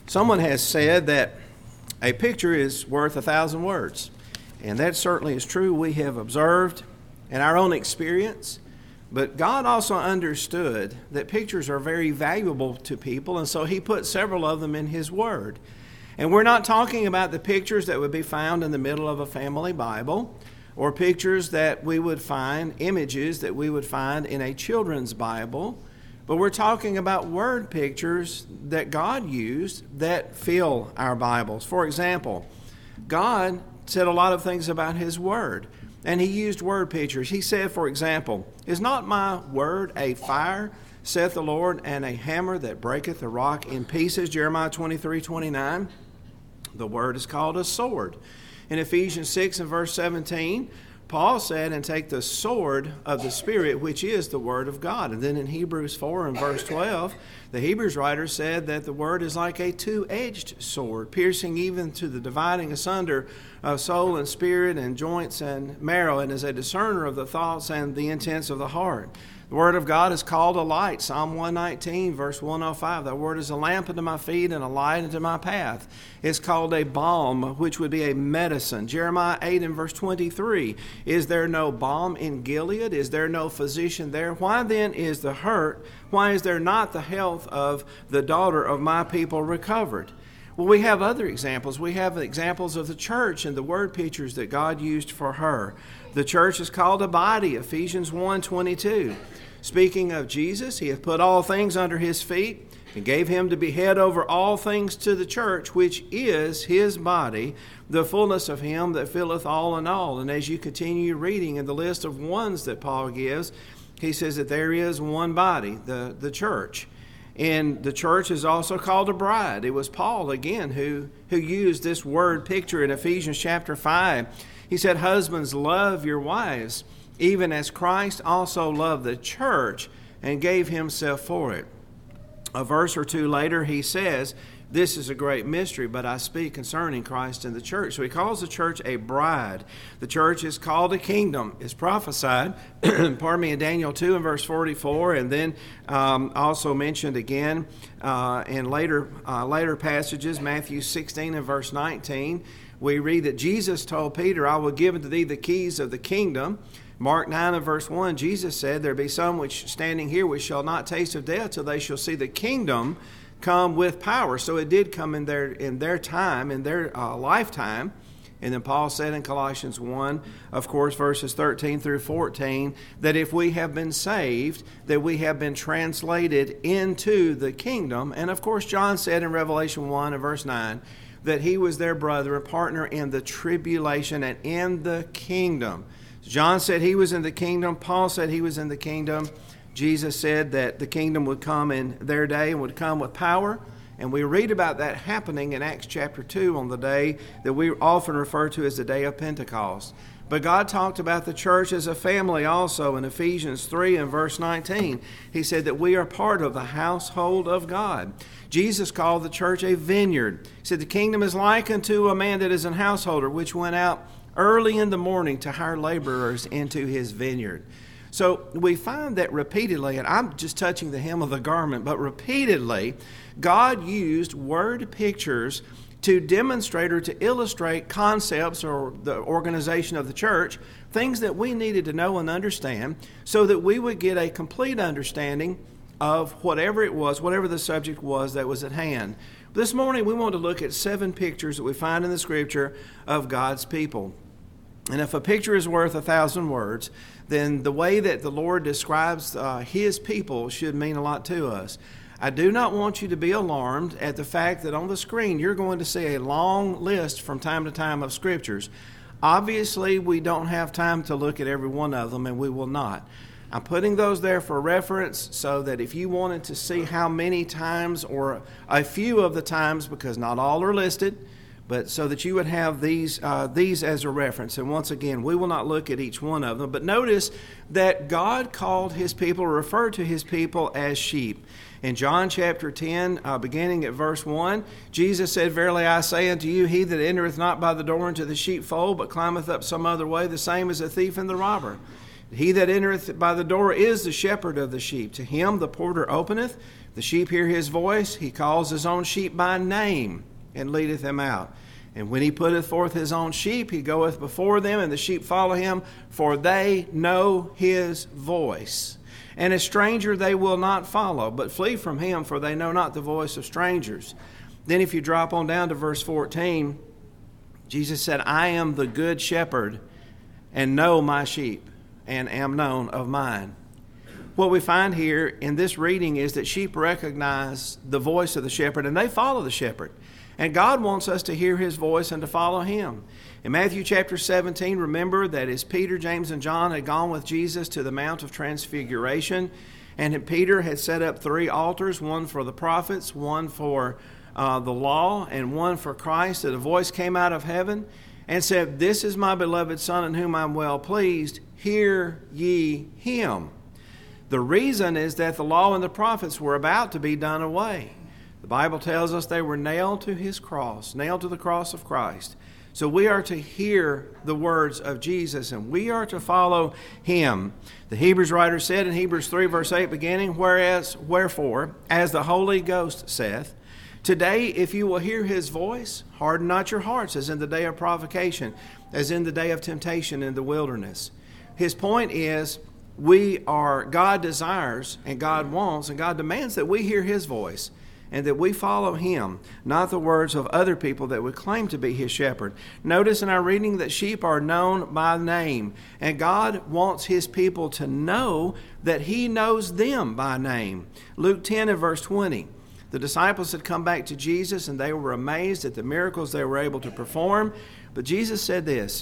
Someone has said that a picture is worth 1,000 words, and that certainly is true. We have observed in our own experience, but God also understood that pictures are very valuable to people, and so He put several of them in His Word. And we're not talking about the pictures that would be found in the middle of a family Bible, or pictures that we would find, images that we would find in a children's Bible, but we're talking about word pictures that God used that fill our Bibles. For example, God said a lot of things about His Word, and He used word pictures. He said, for example, "Is not my word a fire, saith the Lord, and a hammer that breaketh the rock in pieces?" Jeremiah 23:29. The word is called a sword. In Ephesians 6 and verse 17, Paul said, "And take the sword of the Spirit, which is the Word of God." And then in Hebrews 4 and verse 12, the Hebrews writer said that the Word is like a two-edged sword, piercing even to the dividing asunder of soul and spirit and joints and marrow, and is a discerner of the thoughts and the intents of the heart. The Word of God is called a light. Psalm 119, verse 105. "Thy word is a lamp unto my feet and a light unto my path." It's called a balm, which would be a medicine. Jeremiah 8 and verse 23. "Is there no balm in Gilead? Is there no physician there? Why then is the hurt? Why is there not the health of the daughter of my people recovered?" Well, we have other examples. We have examples of the church and the word pictures that God used for her. The church is called a body, Ephesians 1:22. Speaking of Jesus, He hath put all things under His feet, and gave Him to be head over all things to the church, which is His body, the fullness of Him that filleth all in all. And as you continue reading in the list of ones that Paul gives, he says that there is one body, the church. And the church is also called a bride. It was Paul, again, who used this word picture in Ephesians chapter 5. He said, "Husbands, love your wives, even as Christ also loved the church and gave Himself for it." A verse or two later, he says, "This is a great mystery, but I speak concerning Christ and the church." So he calls the church a bride. The church is called a kingdom. It's prophesied, in Daniel 2 and verse 44, and then also mentioned again in later passages, Matthew 16 and verse 19. We read that Jesus told Peter, "I will give unto thee the keys of the kingdom." Mark 9 and verse 1, Jesus said, "There be some which standing here which shall not taste of death till they shall see the kingdom come with power." So it did come in their time, in their lifetime. And then Paul said in Colossians 1, of course, verses 13 through 14, that if we have been saved, that we have been translated into the kingdom. And of course, John said in Revelation 1 and verse 9, that he was their brother and partner in the tribulation and in the kingdom. John said he was in the kingdom. Paul said he was in the kingdom. Jesus said that the kingdom would come in their day and would come with power. And we read about that happening in Acts chapter 2 on the day that we often refer to as the day of Pentecost. But God talked about the church as a family also in Ephesians 3 and verse 19. He said that we are part of the household of God. Jesus called the church a vineyard. He said the kingdom is like unto a man that is an householder, which went out early in the morning to hire laborers into his vineyard. So we find that repeatedly, and I'm just touching the hem of the garment, but repeatedly, God used word pictures to demonstrate or to illustrate concepts or the organization of the church, things that we needed to know and understand so that we would get a complete understanding of whatever it was, whatever the subject was that was at hand. This morning we want to look at 7 pictures that we find in the Scripture of God's people. And if a picture is worth 1,000 words, then the way that the Lord describes His people should mean a lot to us. I do not want you to be alarmed at the fact that on the screen you're going to see a long list from time to time of scriptures. Obviously, we don't have time to look at every one of them, and we will not. I'm putting those there for reference so that if you wanted to see how many times or a few of the times, because not all are listed, but so that you would have these as a reference. And once again, we will not look at each one of them. But notice that God called His people, referred to His people as sheep. In John chapter 10, beginning at verse 1, Jesus said, "Verily I say unto you, he that entereth not by the door into the sheepfold, but climbeth up some other way, the same is a thief and the robber. He that entereth by the door is the shepherd of the sheep. To him the porter openeth. The sheep hear his voice. He calls his own sheep by name and leadeth them out. And when he putteth forth his own sheep, he goeth before them, and the sheep follow him, for they know his voice. And a stranger they will not follow, but flee from him, for they know not the voice of strangers. Then if you drop on down to verse 14, Jesus said, I am the good shepherd, and know my sheep, and am known of mine. What we find here in this reading is that sheep recognize the voice of the shepherd, and they follow the shepherd. And God wants us to hear his voice and to follow him. In Matthew chapter 17, remember that as Peter, James, and John had gone with Jesus to the Mount of Transfiguration, and Peter had set up 3 altars, one for the prophets, one for the law, and one for Christ, that a voice came out of heaven and said, This is my beloved Son in whom I'm well pleased. Hear ye him. The reason is that the law and the prophets were about to be done away. The Bible tells us they were nailed to his cross, nailed to the cross of Christ. So we are to hear the words of Jesus, and we are to follow him. The Hebrews writer said in Hebrews 3 verse 8 beginning, Wherefore, as the Holy Ghost saith, Today, if you will hear his voice, harden not your hearts, as in the day of provocation, as in the day of temptation in the wilderness. His point is, God desires and God wants and God demands that we hear his voice and that we follow him, not the words of other people that would claim to be his shepherd. Notice in our reading that sheep are known by name, and God wants his people to know that he knows them by name. Luke 10 and verse 20. The disciples had come back to Jesus and they were amazed at the miracles they were able to perform. But Jesus said this,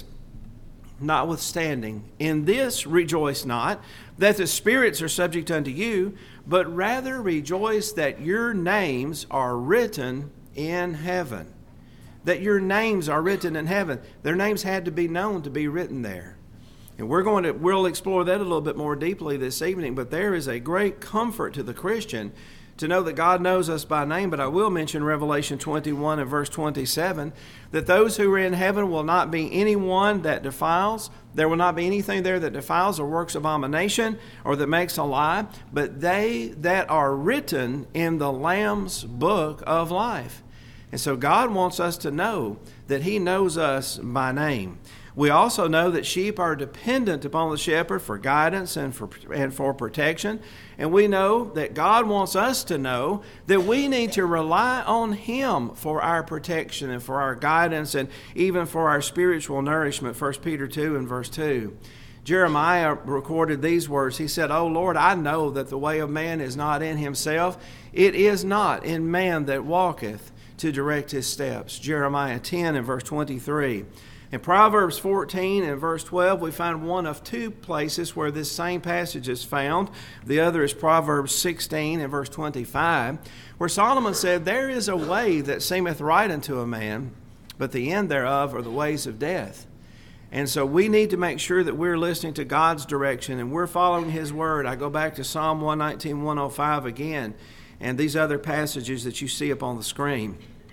Notwithstanding, in this rejoice not, that the spirits are subject unto you, but rather rejoice that your names are written in heaven. That your names are written in heaven. Their names had to be known to be written there. And we'll explore that a little bit more deeply this evening, but there is a great comfort to the Christian to know that God knows us by name. But I will mention Revelation 21 and verse 27, that those who are in heaven will not be anyone that defiles. There will not be anything there that defiles or works abomination or that makes a lie, but they that are written in the Lamb's book of life. And so God wants us to know that he knows us by name. We also know that sheep are dependent upon the shepherd for guidance and for protection. And we know that God wants us to know that we need to rely on him for our protection and for our guidance and even for our spiritual nourishment. 1 Peter 2 and verse 2. Jeremiah recorded these words. He said, O Lord, I know that the way of man is not in himself. It is not in man that walketh to direct his steps. Jeremiah 10 and verse 23. In Proverbs 14 and verse 12, we find one of 2 places where this same passage is found. The other is Proverbs 16 and verse 25, where Solomon said, There is a way that seemeth right unto a man, but the end thereof are the ways of death. And so we need to make sure that we're listening to God's direction and we're following his word. I go back to Psalm 119, 105 again, and these other passages that you see up on the screen.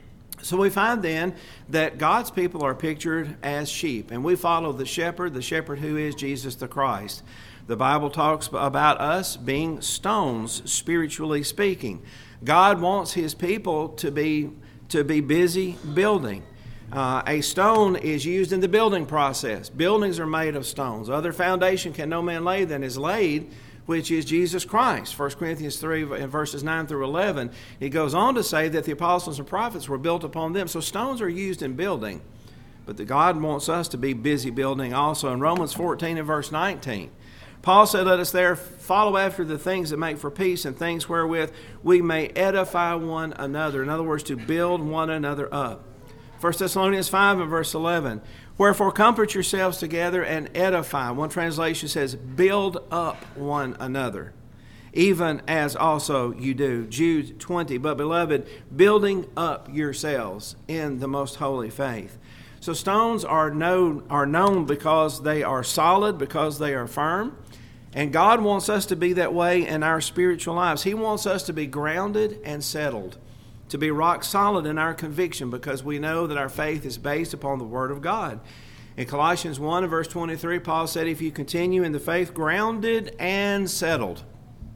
So we find then that God's people are pictured as sheep, and we follow the shepherd who is Jesus the Christ. The Bible talks about us being stones, spiritually speaking. God wants his people to be busy building. A stone is used in the building process. Buildings are made of stones. Other foundation can no man lay than is laid, which is Jesus Christ. 1 Corinthians 3 and verses 9 through 11. He goes on to say that the apostles and prophets were built upon them. So stones are used in building. But that God wants us to be busy building also. In Romans 14 and verse 19, Paul said, Let us there follow after the things that make for peace and things wherewith we may edify one another. In other words, to build one another up. 1 Thessalonians 5 and verse 11, Wherefore comfort yourselves together and edify. One translation says, build up one another, even as also you do. Jude 20, But beloved, building up yourselves in the most holy faith. So stones are known because they are solid, because they are firm. And God wants us to be that way in our spiritual lives. He wants us to be grounded and settled, to be rock solid in our conviction, because we know that our faith is based upon the Word of God. In Colossians 1 and verse 23, Paul said, If you continue in the faith, grounded and settled.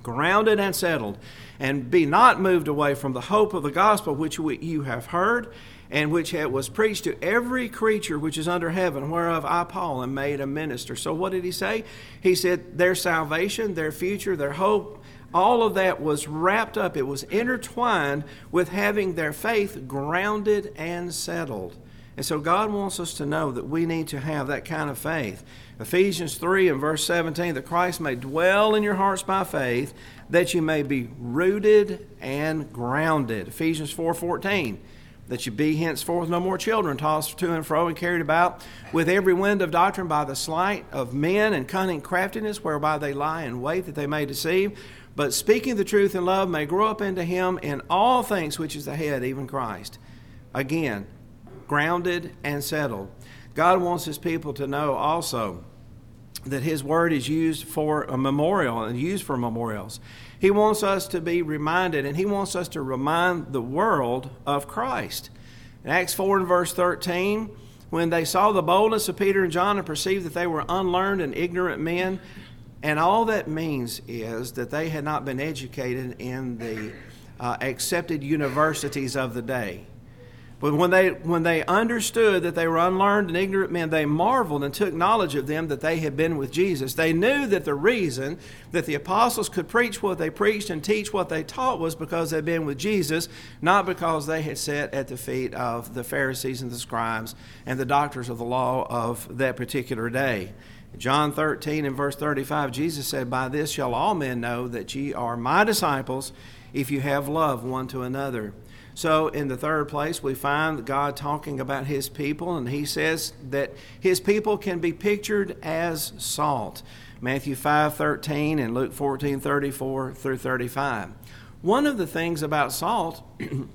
grounded and settled, and be not moved away from the hope of the gospel which you have heard, and which was preached to every creature which is under heaven, whereof I, Paul, am made a minister. So what did he say? He said their salvation, their future, their hope, all of that was wrapped up. It was intertwined with having their faith grounded and settled. And so God wants us to know that we need to have that kind of faith. Ephesians 3 and verse 17, that Christ may dwell in your hearts by faith, that you may be rooted and grounded. Ephesians 4:14, that you be henceforth no more children, tossed to and fro and carried about with every wind of doctrine by the sleight of men and cunning craftiness, whereby they lie in wait that they may deceive. But speaking the truth in love may grow up into him in all things which is the head, even Christ. Again, grounded and settled. God wants his people to know also that his word is used for a memorial and used for memorials. He wants us to be reminded, and he wants us to remind the world of Christ. In Acts 4 and verse 13, when they saw the boldness of Peter and John and perceived that they were unlearned and ignorant men, and all that means is that they had not been educated in the accepted universities of the day. But when they understood that they were unlearned and ignorant men, they marveled and took knowledge of them that they had been with Jesus. They knew that the reason that the apostles could preach what they preached and teach what they taught was because they'd been with Jesus, not because they had sat at the feet of the Pharisees and the scribes and the doctors of the law of that particular day. John 13 and verse 35, Jesus said, "By this shall all men know that ye are my disciples, if you have love one to another." So in the third place, we find God talking about his people, and he says that his people can be pictured as salt. Matthew 5:13 and Luke 14:34 through 35. One of the things about salt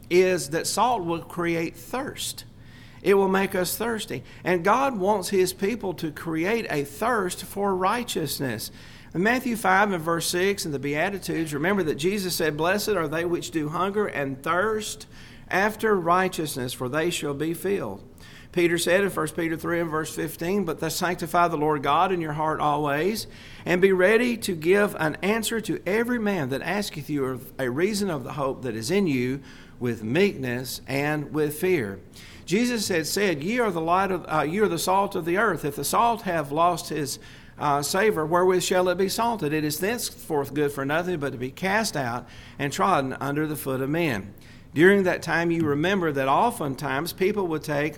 is that salt will create thirst. It will make us thirsty. And God wants his people to create a thirst for righteousness. In Matthew 5 and verse 6 in the Beatitudes, remember that Jesus said, "Blessed are they which do hunger and thirst after righteousness, for they shall be filled." Peter said in 1 Peter 3 and verse 15, "But sanctify the Lord God in your heart always, and be ready to give an answer to every man that asketh you a reason of the hope that is in you, with meekness and with fear." Jesus had said, "Ye are the light of, ye are the salt of the earth. If the salt have lost his savor, wherewith shall it be salted? It is thenceforth good for nothing but to be cast out and trodden under the foot of men." During that time, you remember that oftentimes people would take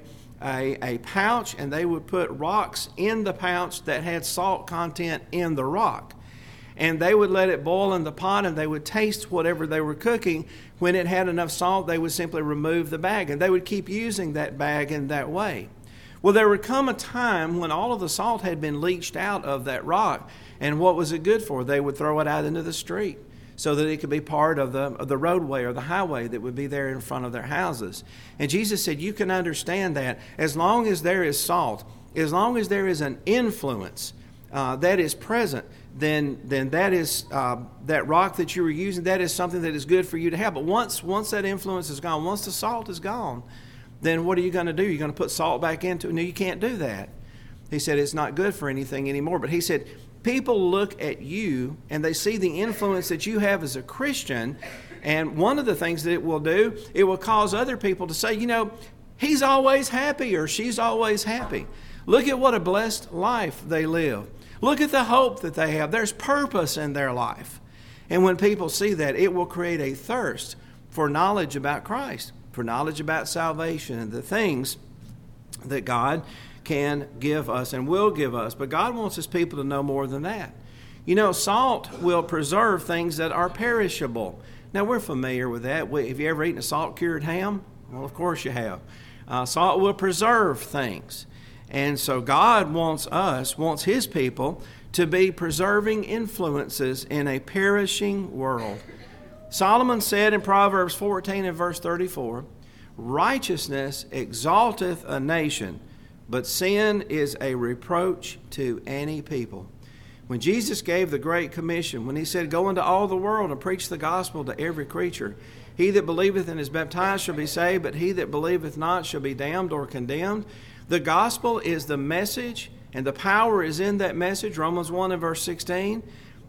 a pouch and they would put rocks in the pouch that had salt content in the rock. And they would let it boil in the pot, and they would taste whatever they were cooking. When it had enough salt, they would simply remove the bag, and they would keep using that bag in that way. Well, there would come a time when all of the salt had been leached out of that rock, and what was it good for? They would throw it out into the street so that it could be part of the roadway or the highway that would be there in front of their houses. And Jesus said, you can understand that as long as there is salt, as long as there is an influence that is present, then that is that rock that you were using, that is something that is good for you to have. But once that influence is gone, once the salt is gone, then what are you going to do? You're going to put salt back into it? No, you can't do that. He said it's not good for anything anymore. But he said people look at you and they see the influence that you have as a Christian, and one of the things that it will do, it will cause other people to say, you know, he's always happy or she's always happy. Look at what a blessed life they live. Look at the hope that they have. There's purpose in their life. And when people see that, it will create a thirst for knowledge about Christ, for knowledge about salvation and the things that God can give us and will give us. But God wants his people to know more than that. You know, salt will preserve things that are perishable. Now, we're familiar with that. Have you ever eaten a salt-cured ham? Well, of course you have. Salt will preserve things. And so God wants his people to be preserving influences in a perishing world. Solomon said in Proverbs 14 and verse 34, "Righteousness exalteth a nation, but sin is a reproach to any people." When Jesus gave the Great Commission, when he said, "Go into all the world and preach the gospel to every creature, he that believeth and is baptized shall be saved, but he that believeth not shall be damned or condemned," the gospel is the message, and the power is in that message, Romans 1 and verse 16.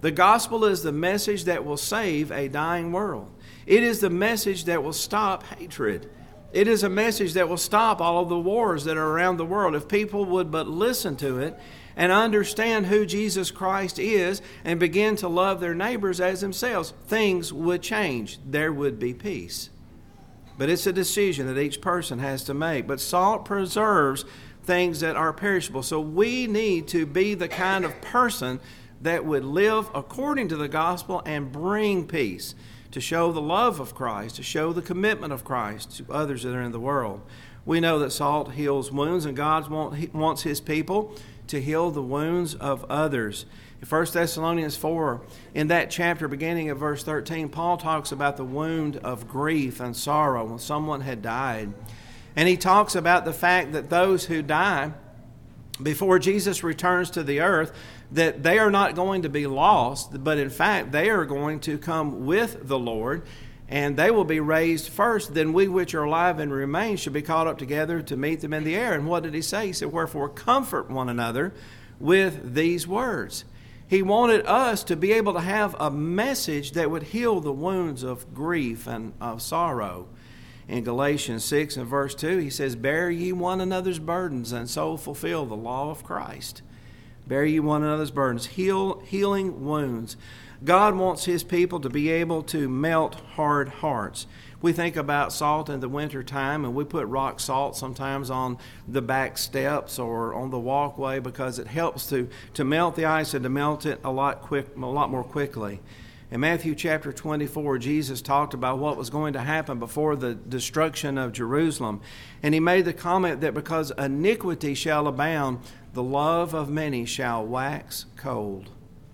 The gospel is the message that will save a dying world. It is the message that will stop hatred. It is a message that will stop all of the wars that are around the world. If people would but listen to it and understand who Jesus Christ is and begin to love their neighbors as themselves, things would change. There would be peace. But it's a decision that each person has to make. But salt preserves things that are perishable. So we need to be the kind of person that would live according to the gospel and bring peace, to show the love of Christ, to show the commitment of Christ to others that are in the world. We know that salt heals wounds, and God wants His people to heal the wounds of others. In 1 Thessalonians 4, in that chapter, beginning at verse 13, Paul talks about the wound of grief and sorrow when someone had died. And he talks about the fact that those who die before Jesus returns to the earth, that they are not going to be lost, but in fact they are going to come with the Lord, and they will be raised first. Then we which are alive and remain shall be caught up together to meet them in the air. And what did he say? He said, wherefore comfort one another with these words. He wanted us to be able to have a message that would heal the wounds of grief and of sorrow. In Galatians 6 and verse 2, he says, bear ye one another's burdens, and so fulfill the law of Christ. Bear ye one another's burdens, healing wounds. God wants His people to be able to melt hard hearts. We think about salt in the winter time, and we put rock salt sometimes on the back steps or on the walkway because it helps to melt the ice and to melt it a lot more quickly. In Matthew chapter 24, Jesus talked about what was going to happen before the destruction of Jerusalem. And He made the comment that because iniquity shall abound, the love of many shall wax cold.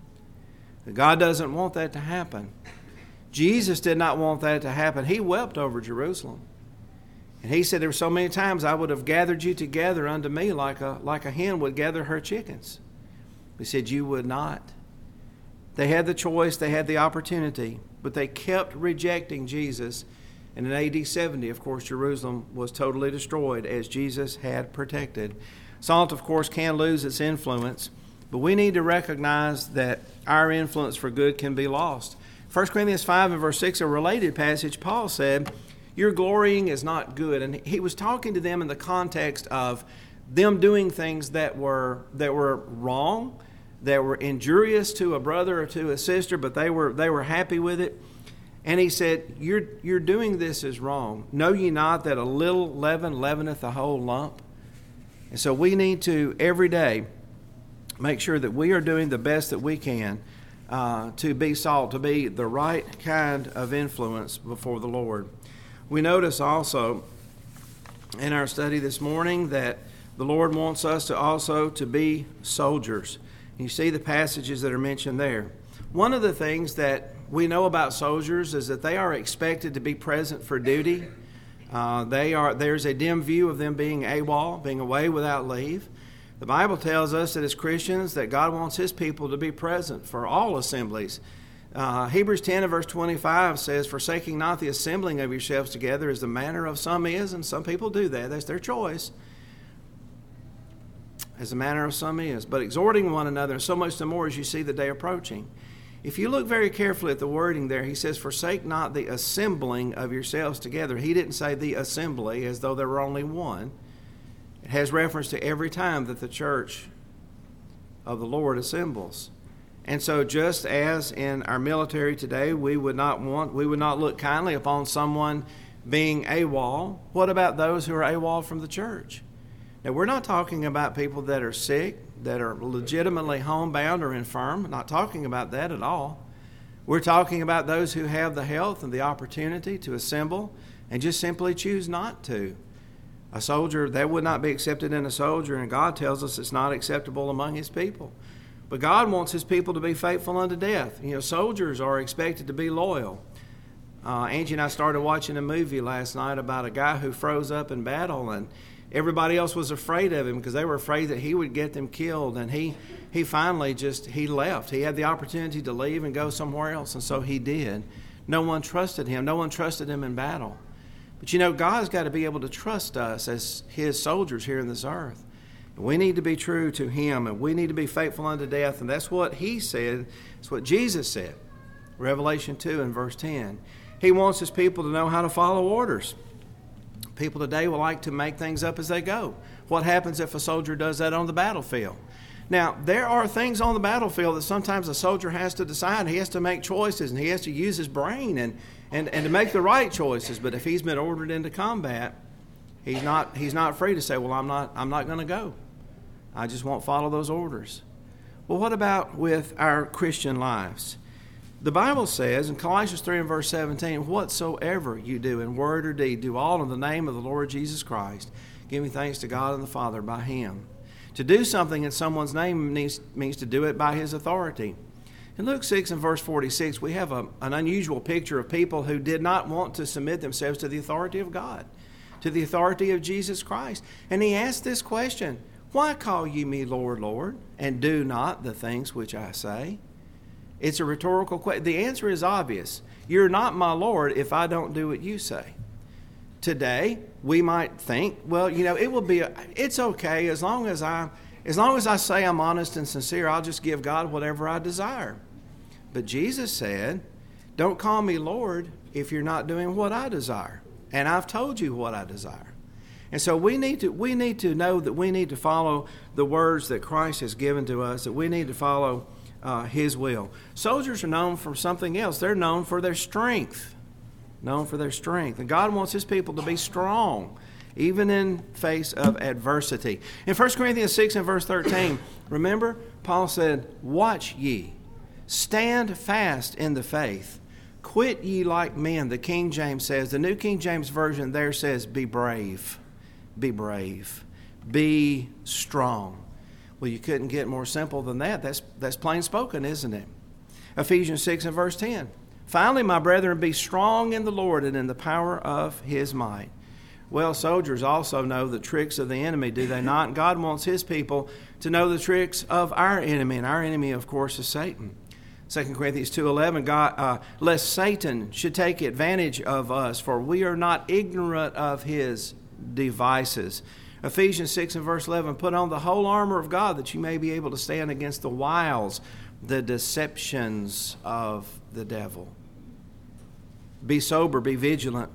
God doesn't want that to happen. Jesus did not want that to happen. He wept over Jerusalem. And He said, there were so many times I would have gathered you together unto me like a hen would gather her chickens. He said, you would not. They had the choice, they had the opportunity, but they kept rejecting Jesus. And in AD 70, of course, Jerusalem was totally destroyed as Jesus had protected. Salt, of course, can lose its influence, but we need to recognize that our influence for good can be lost. 1 Corinthians 5 and verse 6, a related passage, Paul said, your glorying is not good. And he was talking to them in the context of them doing things that were wrong, that were injurious to a brother or to a sister, but they were happy with it. And he said, you're doing this is wrong. Know ye not that a little leaven leaveneth the whole lump? And so we need to, every day, make sure that we are doing the best that we can to be salt, to be the right kind of influence before the Lord. We notice also in our study this morning that the Lord wants us to be soldiers. You see the passages that are mentioned there. One of the things that we know about soldiers is that they are expected to be present for duty. There's a dim view of them being AWOL, being away without leave. The Bible tells us that as Christians that God wants His people to be present for all assemblies. Hebrews 10 and verse 25 says, forsaking not the assembling of yourselves together as the manner of some is, and some people do that. That's their choice. As the manner of some is, but exhorting one another, and so much the more as you see the day approaching. If you look very carefully at the wording there, he says, forsake not the assembling of yourselves together. He didn't say the assembly as though there were only one. It has reference to every time that the church of the Lord assembles. And so just as in our military today, we would not look kindly upon someone being AWOL. What about those who are AWOL from the church? Now, we're not talking about people that are sick, that are legitimately homebound or infirm. We're not talking about that at all. We're talking about those who have the health and the opportunity to assemble and just simply choose not to. A soldier, that would not be accepted in a soldier, and God tells us it's not acceptable among His people. But God wants His people to be faithful unto death. You know, soldiers are expected to be loyal. Angie and I started watching a movie last night about a guy who froze up in battle, and everybody else was afraid of him because they were afraid that he would get them killed. And he finally he left. He had the opportunity to leave and go somewhere else, and so he did. No one trusted him. No one trusted him in battle. But you know, God's got to be able to trust us as His soldiers here in this earth. We need to be true to Him, and we need to be faithful unto death. And that's what He said. That's what Jesus said. Revelation 2 and verse 10. He wants His people to know how to follow orders. People today will like to make things up as they go. What happens if a soldier does that on the battlefield? Now, there are things on the battlefield that sometimes a soldier has to decide. He has to make choices, and he has to use his brain and to make the right choices. But if he's been ordered into combat, he's not free to say, well, I'm not going to go. I just won't follow those orders. Well, what about with our Christian lives? The Bible says in Colossians 3 and verse 17, whatsoever you do in word or deed, do all in the name of the Lord Jesus Christ, giving thanks to God and the Father by Him. To do something in someone's name means to do it by His authority. In Luke 6 and verse 46, we have an unusual picture of people who did not want to submit themselves to the authority of God, to the authority of Jesus Christ. And He asked this question, why call ye me Lord, Lord, and do not the things which I say? It's a rhetorical question. The answer is obvious. You're not my Lord if I don't do what you say. Today, we might think, well, it's okay as long as I say I'm honest and sincere, I'll just give God whatever I desire. But Jesus said, don't call me Lord if you're not doing what I desire. And I've told you what I desire. And so we need to know that we need to follow the words that Christ has given to us, that we need to follow His will. Soldiers are known for something else. They're known for their strength. And God wants His people to be strong, even in face of adversity. In 1 Corinthians 6 and verse 13, remember, Paul said, watch ye, stand fast in the faith, quit ye like men. The King James says, the New King James Version there says, be brave, be strong. Well, you couldn't get more simple than that. That's plain spoken, isn't it? Ephesians 6 and verse 10. Finally, my brethren, be strong in the Lord and in the power of His might. Well, soldiers also know the tricks of the enemy, do they not? God wants His people to know the tricks of our enemy, and our enemy, of course, is Satan. 2 Corinthians 2:11, God, lest Satan should take advantage of us, for we are not ignorant of his devices. Ephesians 6 and verse 11, put on the whole armor of God that you may be able to stand against the wiles, the deceptions of the devil. Be sober, be vigilant.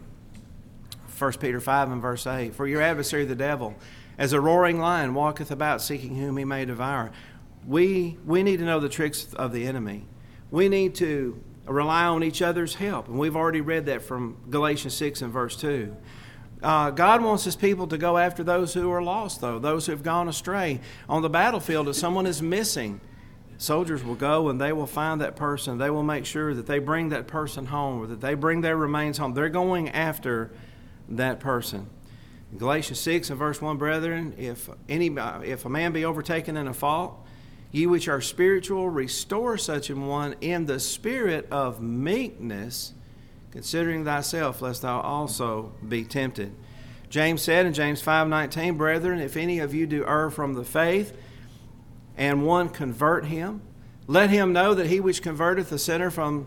1 Peter 5 and verse 8, for your adversary the devil, as a roaring lion, walketh about seeking whom he may devour. We need to know the tricks of the enemy. We need to rely on each other's help. And we've already read that from Galatians 6 and verse 2. God wants His people to go after those who are lost, though, those who have gone astray. On the battlefield, if someone is missing, soldiers will go and they will find that person. They will make sure that they bring that person home, or that they bring their remains home. They're going after that person. In Galatians 6 and verse 1, brethren, if a man be overtaken in a fault, ye which are spiritual, restore such an one in the spirit of meekness, considering thyself, lest thou also be tempted. James said in James 5:19, brethren, if any of you do err from the faith, and one convert him, let him know that he which converteth the sinner from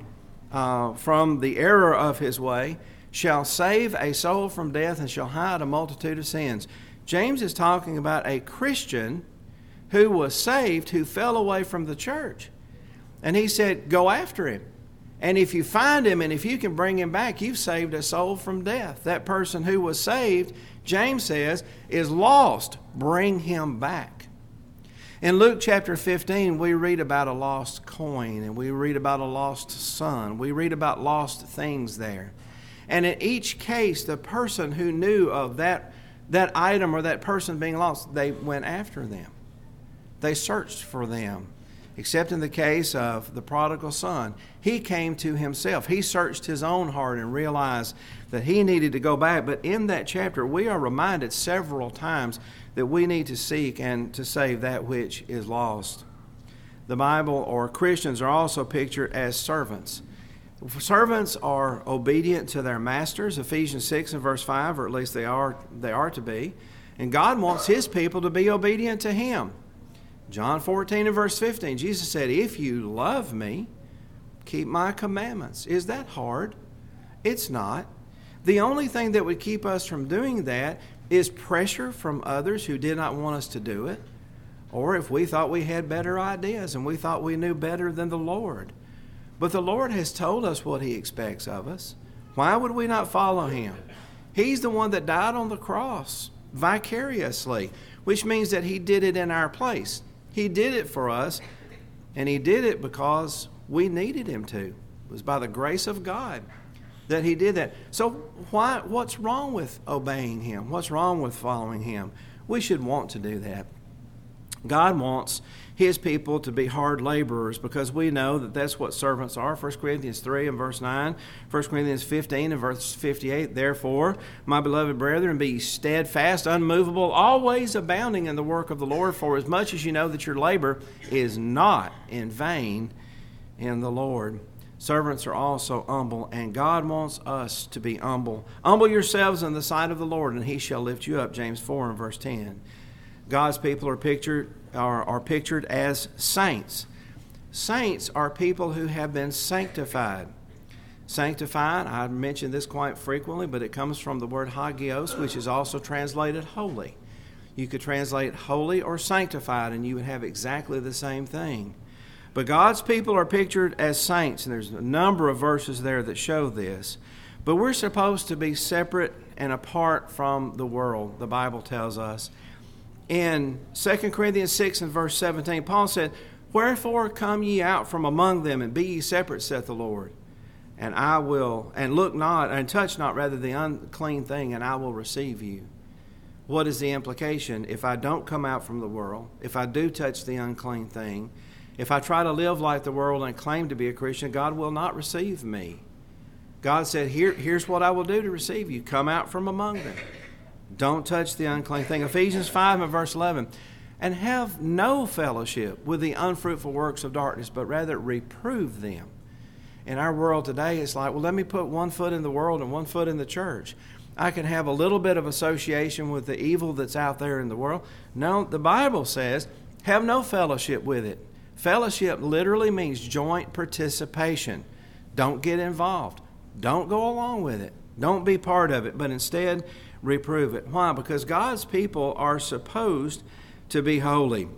the error of his way shall save a soul from death and shall hide a multitude of sins. James is talking about a Christian who was saved, who fell away from the church. And he said, go after him. And if you find him and if you can bring him back, you've saved a soul from death. That person who was saved, James says, is lost. Bring him back. In Luke chapter 15, we read about a lost coin, and we read about a lost son. We read about lost things there. And in each case, the person who knew of that item or that person being lost, they went after them. They searched for them. Except in the case of the prodigal son, he came to himself. He searched his own heart and realized that he needed to go back. But in that chapter, we are reminded several times that we need to seek and to save that which is lost. The Bible, or Christians, are also pictured as servants. Servants are obedient to their masters, Ephesians 6 and verse 5, or at least they are to be. And God wants His people to be obedient to Him. John 14 and verse 15, Jesus said, if you love me, keep my commandments. Is that hard? It's not. The only thing that would keep us from doing that is pressure from others who did not want us to do it, or if we thought we had better ideas and we thought we knew better than the Lord. But the Lord has told us what He expects of us. Why would we not follow Him? He's the one that died on the cross vicariously, which means that He did it in our place. He did it for us, and He did it because we needed Him to. It was by the grace of God that He did that. So what's wrong with obeying Him? What's wrong with following Him? We should want to do that. God wants His people to be hard laborers because we know that that's what servants are. 1 Corinthians 3 and verse 9, 1 Corinthians 15 and verse 58, therefore, my beloved brethren, be steadfast, unmovable, always abounding in the work of the Lord, for as much as you know that your labor is not in vain in the Lord. Servants are also humble, and God wants us to be humble. Humble yourselves in the sight of the Lord, and He shall lift you up, James 4 and verse 10. God's people are pictured as saints. Saints are people who have been sanctified. Sanctified, I mention this quite frequently, but it comes from the word hagios, which is also translated holy. You could translate holy or sanctified, and you would have exactly the same thing. But God's people are pictured as saints, and there's a number of verses there that show this. But we're supposed to be separate and apart from the world, the Bible tells us. In 2 Corinthians 6 and verse 17, Paul said, wherefore come ye out from among them, and be ye separate, saith the Lord. And I will, and look not, and touch not rather the unclean thing, and I will receive you. What is the implication? If I don't come out from the world, if I do touch the unclean thing, if I try to live like the world and claim to be a Christian, God will not receive me. God said, here's what I will do to receive you. Come out from among them. Don't touch the unclean thing. Ephesians 5 and verse 11. And have no fellowship with the unfruitful works of darkness, but rather reprove them. In our world today, it's like, well, let me put one foot in the world and one foot in the church. I can have a little bit of association with the evil that's out there in the world. No, the Bible says, have no fellowship with it. Fellowship literally means joint participation. Don't get involved. Don't go along with it. Don't be part of it, but instead reprove it. Why? Because God's people are supposed to be holy.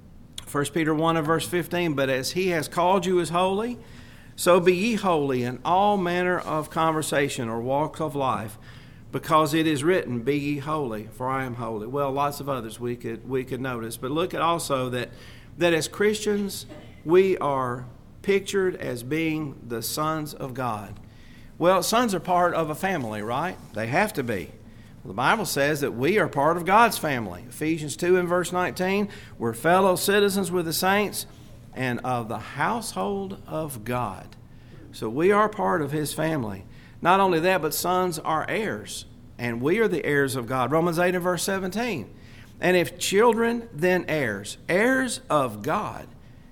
1 Peter 1 and verse 15, but as He has called you as holy, so be ye holy in all manner of conversation or walk of life, because it is written, be ye holy, for I am holy. Well, lots of others we could notice, but look at also that as Christians, we are pictured as being the sons of God. Well, sons are part of a family, right? They have to be. The Bible says that we are part of God's family. Ephesians 2 and verse 19, we're fellow citizens with the saints and of the household of God. So we are part of His family. Not only that, but sons are heirs, and we are the heirs of God. Romans 8 and verse 17. And if children, then heirs, heirs of God,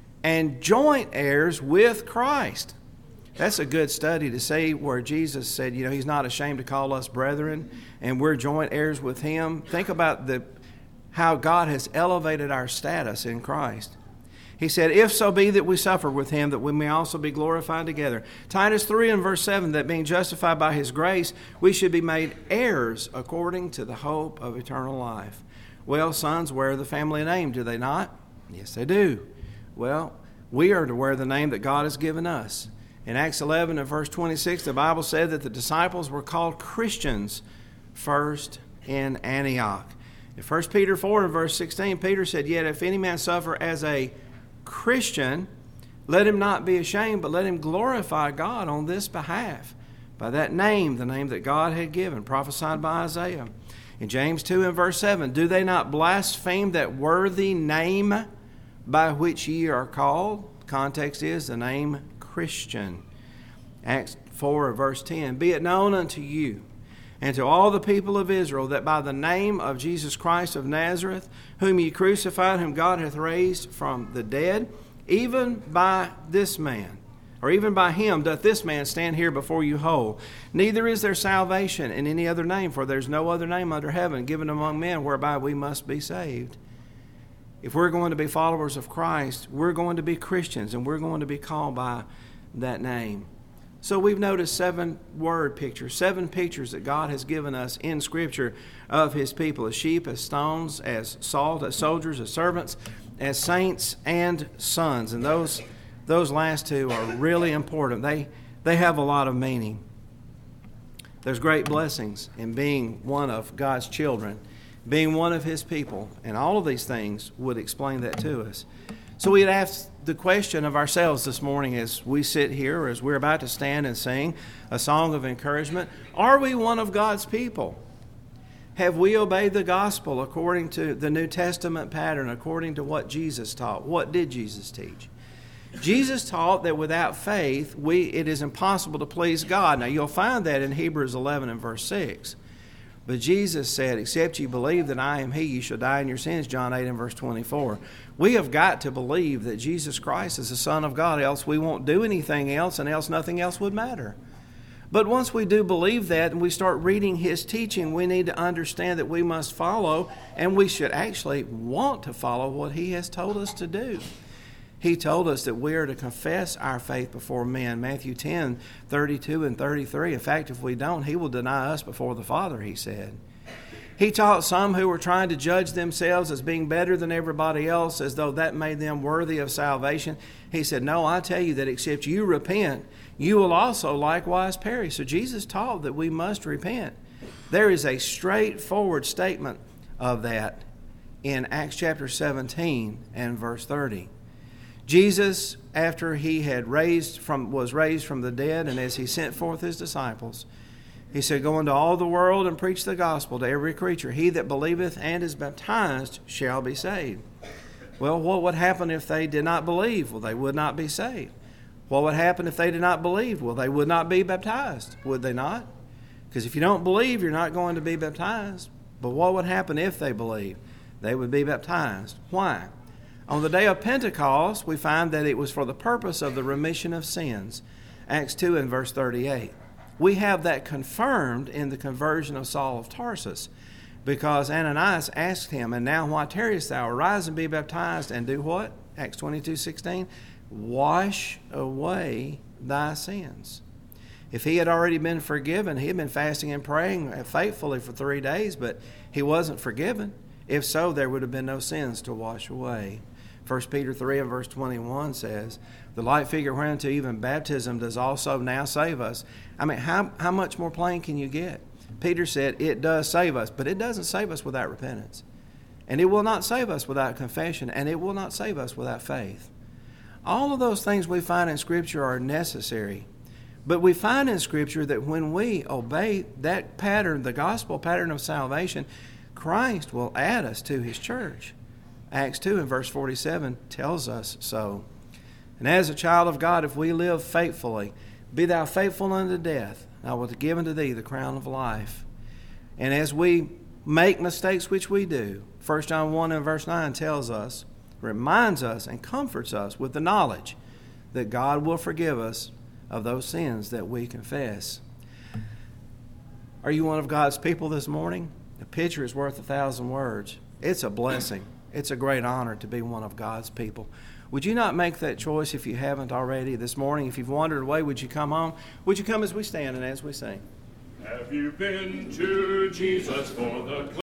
and joint heirs with Christ. That's a good study to see where Jesus said, He's not ashamed to call us brethren, and we're joint heirs with Him. Think about how God has elevated our status in Christ. He said, if so be that we suffer with Him, that we may also be glorified together. Titus 3 and verse 7, that being justified by His grace, we should be made heirs according to the hope of eternal life. Well, sons wear the family name, do they not? Yes, they do. Well, we are to wear the name that God has given us. In Acts 11 and verse 26, the Bible said that the disciples were called Christians first in Antioch. In 1 Peter 4 and verse 16, Peter said, yet if any man suffer as a Christian, let him not be ashamed, but let him glorify God on this behalf, by that name, the name that God had given, prophesied by Isaiah. In James 2 and verse 7, do they not blaspheme that worthy name by which ye are called? The context is the name Christian. Acts 4 verse 10, be it known unto you and to all the people of Israel that by the name of Jesus Christ of Nazareth, whom ye crucified, whom God hath raised from the dead, even by this man, or even by Him doth this man stand here before you whole. Neither is there salvation in any other name, for there's no other name under heaven given among men whereby we must be saved. If we're going to be followers of Christ, we're going to be Christians, and we're going to be called by that name. So we've noticed 7 word pictures, 7 pictures that God has given us in Scripture of His people, as sheep, as stones, as salt, as soldiers, as servants, as saints, and sons. And those last 2 are really important. They have a lot of meaning. There's great blessings in being one of God's children, being one of His people, and all of these things would explain that to us. So we'd ask the question of ourselves this morning as we sit here, as we're about to stand and sing a song of encouragement. Are we one of God's people? Have we obeyed the gospel according to the New Testament pattern, according to what Jesus taught? What did Jesus teach? Jesus taught that without faith, it is impossible to please God. Now, you'll find that in Hebrews 11 and verse 6. But Jesus said, except you believe that I am He, you shall die in your sins, John 8 and verse 24. We have got to believe that Jesus Christ is the Son of God, else we won't do anything else, and else nothing else would matter. But once we do believe that and we start reading His teaching, we need to understand that we must follow, and we should actually want to follow what He has told us to do. He told us that we are to confess our faith before men. Matthew 10, 32 and 33. In fact, if we don't, He will deny us before the Father, He said. He taught some who were trying to judge themselves as being better than everybody else, as though that made them worthy of salvation. He said, no, I tell you that except you repent, you will also likewise perish. So Jesus taught that we must repent. There is a straightforward statement of that in Acts chapter 17 and verse 30. Jesus, after He was raised from the dead, and as He sent forth His disciples, He said, go into all the world and preach the gospel to every creature. He that believeth and is baptized shall be saved. Well, what would happen if they did not believe? Well, they would not be saved. What would happen if they did not believe? Well, they would not be baptized, would they not? Because if you don't believe, you're not going to be baptized. But what would happen if they believe? They would be baptized. Why? On the day of Pentecost, we find that it was for the purpose of the remission of sins. Acts 2 and verse 38. We have that confirmed in the conversion of Saul of Tarsus, because Ananias asked him, and now why tarriest thou? Arise and be baptized, and do what? Acts 22:16. Wash away thy sins. If he had already been forgiven, he had been fasting and praying faithfully for 3 days, but he wasn't forgiven. If so, there would have been no sins to wash away. 1 Peter 3 and verse 21 says, the light figure whereunto even baptism does also now save us. I mean, how much more plain can you get? Peter said it does save us, but it doesn't save us without repentance. And it will not save us without confession, and it will not save us without faith. All of those things we find in Scripture are necessary. But we find in Scripture that when we obey that pattern, the gospel pattern of salvation, Christ will add us to His church. Acts 2 and verse 47 tells us so. And as a child of God, if we live faithfully, be thou faithful unto death, I will give unto thee the crown of life. And as we make mistakes, which we do, 1 John 1 and verse 9 tells us, reminds us and comforts us with the knowledge that God will forgive us of those sins that we confess. Are you one of God's people this morning? A picture is worth 1,000 words. It's a blessing. It's a great honor to be one of God's people. Would you not make that choice if you haven't already this morning? If you've wandered away, would you come home? Would you come as we stand and as we sing? Have you been to Jesus for the